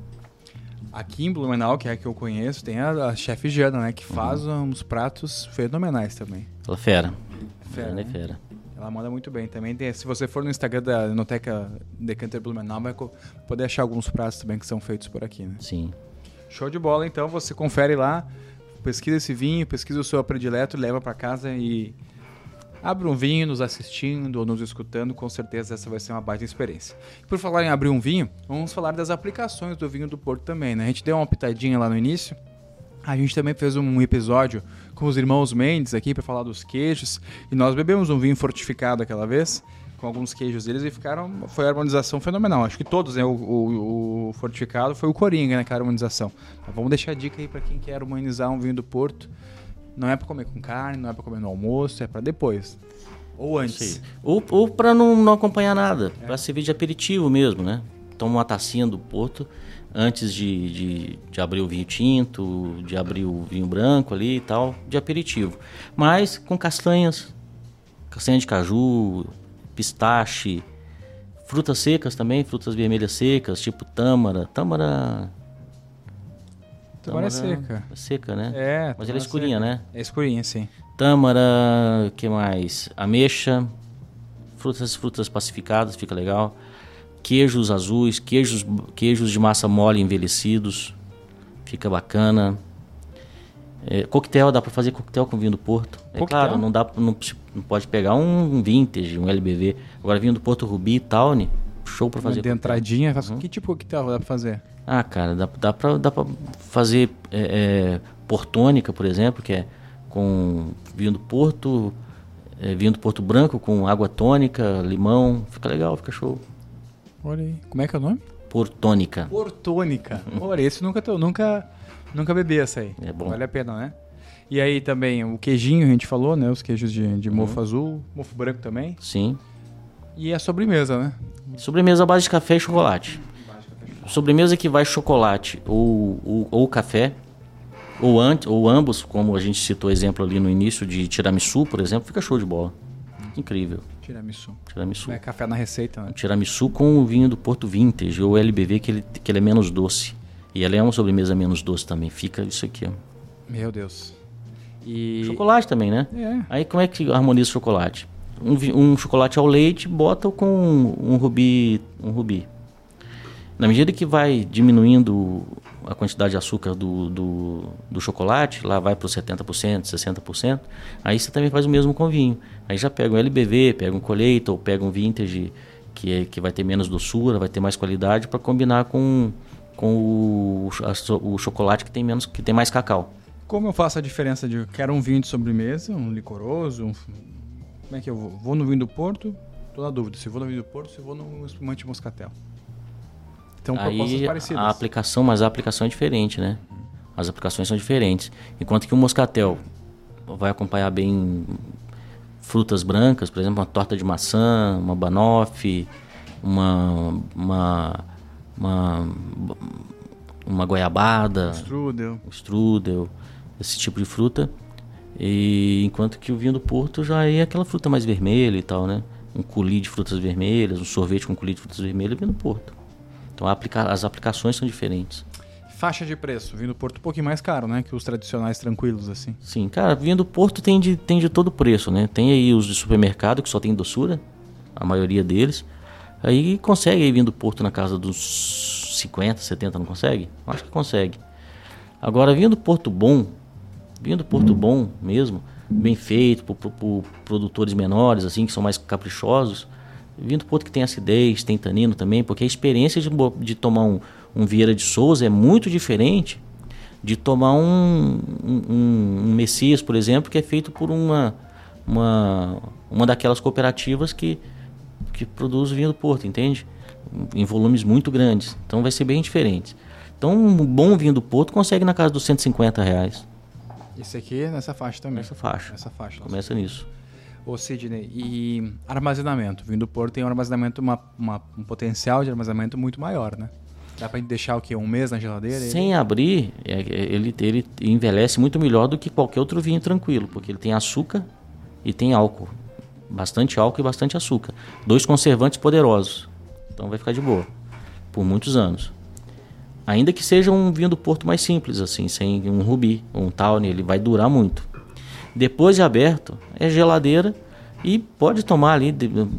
Aqui em Blumenau, que é a que eu conheço, tem a, a chefe Jana, né? Que faz uhum. uns pratos fenomenais também. Ela é fera. Fera, Ela né? é fera. Ela manda muito bem. Também tem, se você for no Instagram da Enoteca Decanter Blumenau, vai poder achar alguns pratos também que são feitos por aqui, né? Sim. Show de bola, então. Você confere lá, pesquisa esse vinho, pesquisa o seu predileto, leva para casa e abre um vinho nos assistindo ou nos escutando. Com certeza essa vai ser uma baita experiência. Por falar em abrir um vinho, vamos falar das aplicações do vinho do Porto também, né? A gente deu uma pitadinha lá no início. A gente também fez um episódio com os irmãos Mendes aqui para falar dos queijos. E nós bebemos um vinho fortificado aquela vez, com alguns queijos deles, e ficaram. Foi a harmonização fenomenal. Acho que todos, né? O, o, o fortificado foi o Coringa, né? Que é a harmonização. Mas vamos deixar a dica aí para quem quer harmonizar um vinho do Porto. Não é para comer com carne, não é para comer no almoço, é para depois. Ou antes. Ou, ou para não, não acompanhar nada, é. Para servir de aperitivo mesmo, né? Toma uma tacinha do Porto antes de, de, de abrir o vinho tinto, de abrir o vinho branco ali e tal, de aperitivo. Mas com castanhas, castanha de caju, pistache, frutas secas também, frutas vermelhas secas, tipo tâmara. Tâmara... Tâmara é seca. É seca, né? É. Mas ela é escurinha, seca. né? É escurinha, sim. Tâmara, que mais? Ameixa, frutas, frutas pacificadas, fica legal. Queijos azuis, queijos, queijos de massa mole envelhecidos, fica bacana. É, coquetel, dá para fazer coquetel com vinho do Porto. É coquetel? Claro, não, dá, não, não pode pegar um vintage, um L B V. Agora vinho do Porto Ruby e Tawny, show para fazer. De entradinha, uhum. Que tipo de coquetel dá para fazer? Ah, cara, dá, dá para dá pra fazer é, é, portônica, por exemplo, que é com vinho do Porto, é, vinho do Porto branco com água tônica, limão, fica legal, fica show. Olha aí, como é que é o nome? Portônica. Portônica. Olha, esse nunca, tô, nunca, nunca bebi essa aí. É bom. Vale a pena, né? E aí também o queijinho, a gente falou, né? Os queijos de, de mofo uhum. azul, mofo branco também. Sim. E a sobremesa, né? Sobremesa à base de café e chocolate. Sobremesa que vai chocolate ou, ou, ou café, ou, ante, ou ambos, como a gente citou exemplo ali no início de tiramisu, por exemplo, fica show de bola. Incrível. Tiramisu. Tiramisu. É café na receita, né? Tiramisu com o vinho do Porto Vintage, ou L B V, que ele, que ele é menos doce. E ela é uma sobremesa menos doce também. Fica isso aqui, ó. Meu Deus. E... Chocolate também, né? É. Aí como é que harmoniza o chocolate? Um, um chocolate ao leite, bota com um, um rubi, um rubi. Na medida que vai diminuindo a quantidade de açúcar do, do, do chocolate, lá vai para os setenta por cento, sessenta por cento, aí você também faz o mesmo com vinho. Aí já pega um L B V, pega um Colheita ou pega um Vintage, que, é, que vai ter menos doçura, vai ter mais qualidade, para combinar com, com o, a, o chocolate que tem, menos, que tem mais cacau. Como eu faço a diferença de quero um vinho de sobremesa, um licoroso, um... como é que eu vou? Vou no vinho do Porto? Tô na dúvida se vou no vinho do Porto, se vou no espumante moscatel. Então, propostas aí, parecidas. A aplicação, mas a aplicação é diferente, né? As aplicações são diferentes. Enquanto que o moscatel vai acompanhar bem frutas brancas, por exemplo, uma torta de maçã, uma banoffee, uma, uma, uma, uma goiabada, strudel. strudel, esse tipo de fruta. E enquanto que o vinho do Porto já é aquela fruta mais vermelha e tal, né? Um coulis de frutas vermelhas, um sorvete com coulis de frutas vermelhas, vinho do Porto. Então aplica- as aplicações são diferentes. Faixa de preço, vinho do Porto um pouquinho mais caro, né? Que os tradicionais tranquilos, assim. Sim, cara, vinho do Porto tem de, tem de todo preço, né? Tem aí os de supermercado, que só tem doçura, a maioria deles. Aí consegue aí vinho do Porto na casa dos cinquenta, setenta, não consegue? Acho que consegue. Agora, vinho do Porto bom, vinho do Porto bom mesmo, bem feito, por, por, por produtores menores, assim, que são mais caprichosos. Vinho do Porto que tem acidez, tem tanino também, porque a experiência de, de tomar um, um Vieira de Souza é muito diferente de tomar um, um, um Messias, por exemplo, que é feito por uma, uma, uma daquelas cooperativas que, que produz o vinho do Porto, entende? Em volumes muito grandes. Então vai ser bem diferente. Então um bom vinho do Porto consegue na casa dos cento e cinquenta reais. Esse aqui nessa faixa também. Nessa faixa. Nessa faixa. Começa nisso. Ô Sidney, e armazenamento? O vinho do Porto tem um armazenamento, uma, uma, um potencial de armazenamento muito maior, né? Dá pra gente deixar o quê? Um mês na geladeira? Sem ele... abrir, ele, ele envelhece muito melhor do que qualquer outro vinho tranquilo, porque ele tem açúcar e tem álcool. Bastante álcool e bastante açúcar. Dois conservantes poderosos. Então vai ficar de boa. Por muitos anos. Ainda que seja um vinho do Porto mais simples, assim, sem um rubi, um tawny, ele vai durar muito. Depois de aberto, é geladeira e pode tomar ali.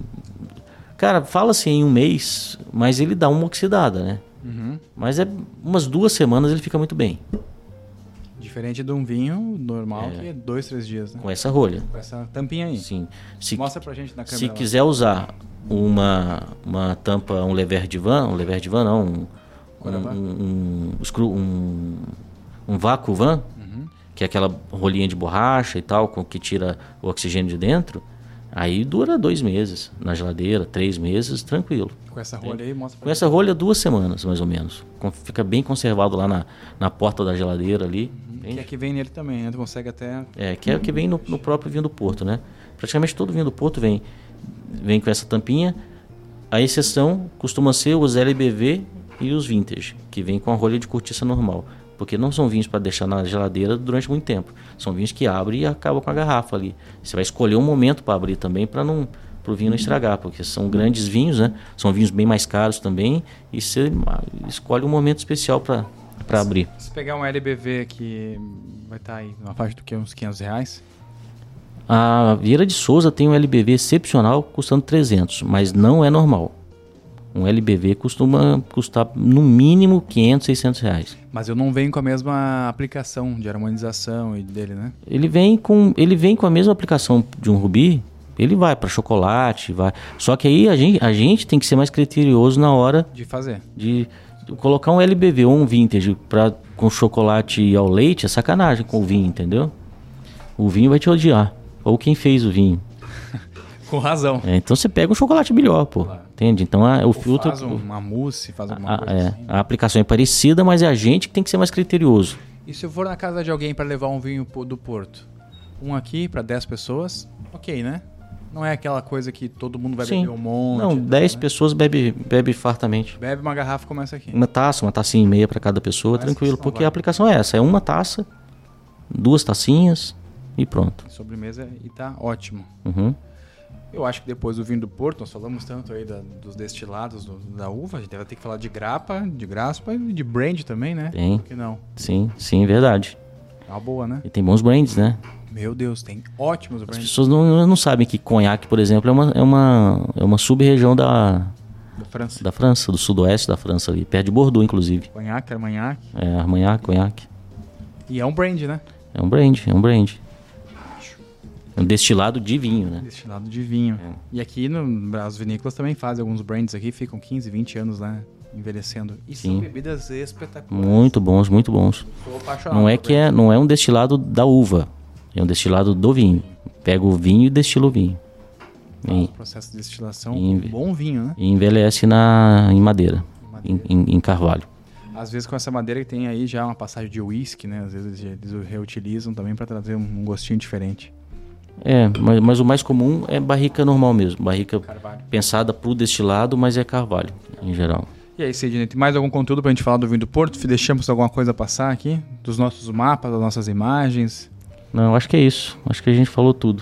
Cara, fala-se em um mês, mas ele dá uma oxidada, né? Uhum. Mas é umas duas semanas ele fica muito bem. Diferente de um vinho normal, É. que é dois, três dias, né? Com essa rolha. Com essa tampinha aí. Sim. Se, Mostra pra gente na câmera. se lá. quiser usar uma, uma tampa, um lever de van, um lever de van não, um, um, um, um, um, um vácuo van, uhum. que é aquela rolinha de borracha e tal, com que tira o oxigênio de dentro, aí dura dois meses na geladeira, três meses, tranquilo. Com essa rolha é. aí, mostra pra Com essa rolha, duas semanas, mais ou menos. Fica bem conservado lá na, na porta da geladeira ali. Uhum. Que é que vem nele também, né? Tu consegue até... É, que é o que vem no, no próprio vinho do Porto, né? Praticamente todo vinho do Porto vem, vem com essa tampinha. A exceção costuma ser os L B V e os Vintage, que vem com a rolha de cortiça normal. Porque não são vinhos para deixar na geladeira durante muito tempo. São vinhos que abrem e acabam com a garrafa ali. Você vai escolher um momento para abrir também, para não... para o vinho não estragar, porque são grandes vinhos, né? São vinhos bem mais caros também, e você escolhe um momento especial para para abrir. Se pegar um L B V que vai estar aí na faixa do que uns quinhentos reais? A Vieira de Souza tem um L B V excepcional custando trezentos, mas não é normal. Um L B V costuma custar no mínimo quinhentos, seiscentos reais. Mas eu não venho com a mesma aplicação de harmonização e dele, né? Ele vem com, ele vem com a mesma aplicação de um rubi. Ele vai para chocolate, vai. Só que aí a gente, a gente tem que ser mais criterioso na hora de fazer. De colocar um L B V ou um vintage pra, com chocolate ao leite é sacanagem com o vinho, entendeu? O vinho vai te odiar. Ou quem fez o vinho. Com razão. É, então você pega um chocolate melhor, pô. Claro. Entende? Então a, o ou filtro. Faz uma mousse, faz alguma a, coisa é, assim. A aplicação é parecida, mas é a gente que tem que ser mais criterioso. E se eu for na casa de alguém para levar um vinho do Porto? Um aqui para dez pessoas, ok, né? Não é aquela coisa que todo mundo vai Sim. beber um monte. Não, dez né? pessoas bebe, bebe fartamente. Bebe uma garrafa e começa aqui. Uma taça, uma tacinha e meia para cada pessoa, Parece tranquilo. Porque vai. A aplicação é essa, é uma taça, duas tacinhas e pronto. Sobremesa e tá ótimo. Uhum. Eu acho que depois do vinho do Porto, nós falamos tanto aí da, dos destilados do, da uva, a gente deve ter que falar de grapa, de graspa e de brand também, né? Tem. Por que não? Sim, sim, verdade. É uma boa, né? E tem bons brands, né? Meu Deus, tem ótimos brands. As pessoas não, não sabem que conhaque, por exemplo, é uma, é uma, é uma sub-região da, da França. Da França, do sudoeste da França ali, perto de Bordeaux, inclusive. Conhaque, Armagnac. É, Armagnac, conhaque. E é um brand, né? É um brand, é um brand. É um destilado de vinho, né? Destilado de vinho. É. E aqui no, as vinícolas também fazem alguns brands aqui, ficam quinze, vinte anos, né? Envelhecendo. E Sim. são bebidas espetaculares. Muito bons, muito bons. Sou apaixonado. Não é que é, não é um destilado da uva, é um destilado do vinho. Pega o vinho e destila o vinho. Faz o processo de destilação, um bom vinho, né? E envelhece na, em madeira, madeira. Em, em, em carvalho. Às vezes com essa madeira que tem aí já uma passagem de uísque, né? Às vezes eles reutilizam também para trazer um gostinho diferente. É, mas, mas o mais comum é barrica normal mesmo. Barrica carvalho. Pensada para o destilado, mas é carvalho, em geral. E aí, Sidney, tem mais algum conteúdo para a gente falar do vinho do Porto? Deixamos alguma coisa passar aqui? Dos nossos mapas, das nossas imagens? Não, acho que é isso. Acho que a gente falou tudo.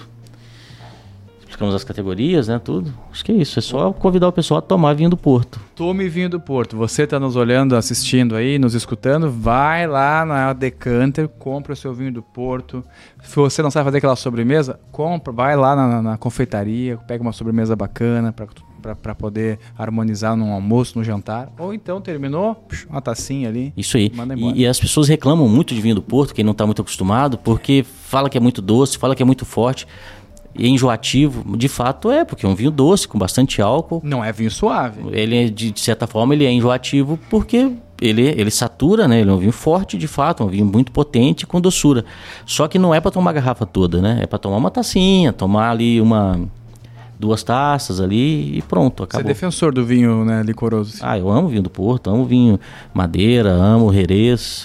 Explicamos as categorias, né, tudo. Acho que é isso. É só convidar o pessoal a tomar vinho do Porto. Tome vinho do Porto. Você está nos olhando, assistindo aí, nos escutando, vai lá na Decanter, compra o seu vinho do Porto. Se você não sabe fazer aquela sobremesa, compra, vai lá na, na, na confeitaria, pega uma sobremesa bacana para poder harmonizar num almoço, no jantar. Ou então terminou, uma tacinha ali. Isso aí. Manda embora. E, e as pessoas reclamam muito de vinho do Porto, quem não está muito acostumado, porque fala que é muito doce, fala que é muito forte. E enjoativo, de fato é, porque é um vinho doce, com bastante álcool. Não é vinho suave. Ele, de, de certa forma, ele é enjoativo porque ele, ele satura, né? Ele é um vinho forte, de fato, um vinho muito potente, com doçura. Só que não é para tomar a garrafa toda, né? É para tomar uma tacinha, tomar ali uma... duas taças ali e pronto, acabou. Você é defensor do vinho, né, licoroso? Ah, eu amo vinho do Porto, amo vinho Madeira, amo Jerez.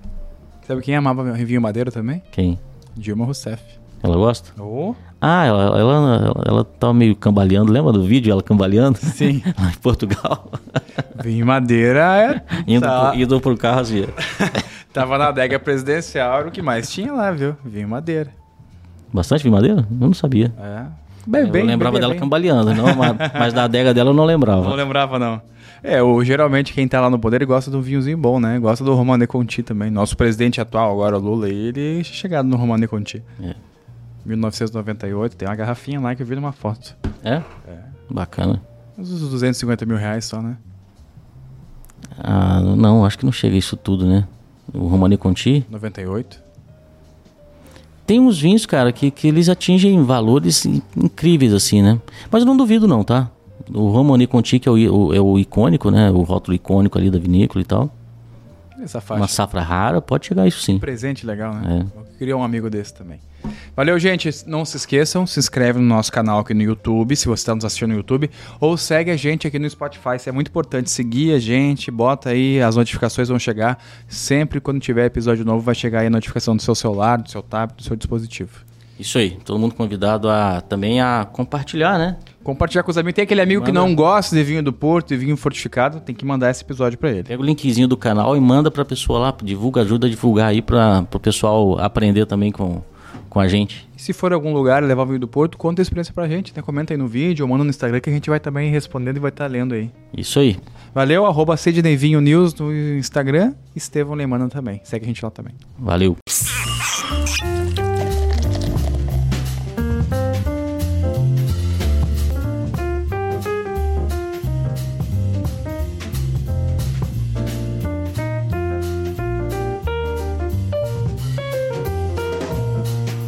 Sabe quem amava vinho Madeira também? Quem? Dilma Rousseff. Ela gosta? Oh. Ah, ela, ela, ela, ela tá meio cambaleando. Lembra do vídeo ela cambaleando? Sim. Lá em Portugal. Vinho Madeira é... Indo, tá. pro, indo pro carro assim. Tava na adega presidencial, era o que mais tinha lá, viu? Vinho Madeira. Bastante vinho Madeira? Eu não sabia. É. Bem, bem, eu lembrava bem, dela bem. cambaleando, não, mas, mas da adega dela eu não lembrava. Não lembrava, não. É, o, geralmente quem tá lá no poder gosta de um vinhozinho bom, né? Gosta do Romane Conti também. Nosso presidente atual agora, o Lula, ele é chegado no Romane Conti. É. mil novecentos e noventa e oito, tem uma garrafinha lá que eu vi numa foto. É? É. Bacana. Uns duzentos e cinquenta mil reais só, né? Ah, não, acho que não chega isso tudo, né? O Romane Conti. noventa e oito. Tem uns vinhos, cara, que, que eles atingem valores incríveis, assim, né? Mas eu não duvido, não, tá? O Romane Conti, que é o, o, é o icônico, né? O rótulo icônico ali da vinícola e tal. Essa faixa. Uma safra rara, pode chegar a isso sim. Um presente legal, né? É. Eu queria um amigo desse também. Valeu, gente. Não se esqueçam, se inscreve no nosso canal aqui no YouTube, se você está nos assistindo no YouTube, ou segue a gente aqui no Spotify. Isso é muito importante. Seguir a gente, bota aí, as notificações vão chegar. Sempre quando tiver episódio novo, vai chegar aí a notificação do seu celular, do seu tablet, do seu dispositivo. Isso aí. Todo mundo convidado a também a compartilhar, né? Compartilhar com os amigos. Tem aquele amigo Manda. que não gosta de vinho do Porto e vinho fortificado, tem que mandar esse episódio para ele. Pega o linkzinho do canal e manda pra pessoa lá, divulga, ajuda a divulgar aí para o pessoal aprender também com, com a gente. E se for em algum lugar e levar o vinho do Porto, conta a experiência pra gente, né? Comenta aí no vídeo ou manda no Instagram que a gente vai também respondendo e vai estar lendo aí. Isso aí. Valeu, arroba Sidney Vinho News no Instagram, Estevão Leimana também. Segue a gente lá também. Valeu.